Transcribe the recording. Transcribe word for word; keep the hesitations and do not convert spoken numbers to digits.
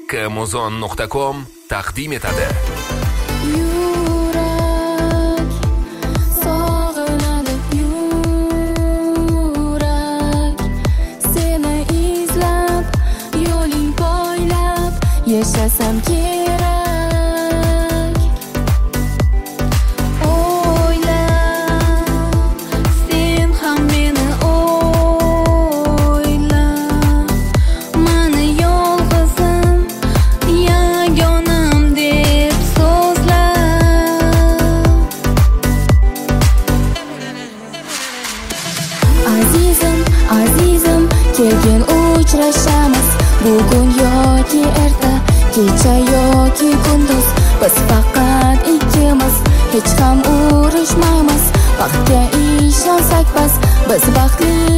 kmuzon nuqta com taqdim etadi. Yurak sog'inadi, yurak seni izlab, yo'ling poylab yashasam kerak. O'yla, sen ham meni o'yla, mani yolg'izim, yagonam deb so'zla. Azizim, azizim, keyin uchrashamiz. Bugun yoki erta, kecha yoki kunduz, biz faqat ikkimiz, hech ham urushmaymiz. Vaqtga ishonsak bas, biz baxtli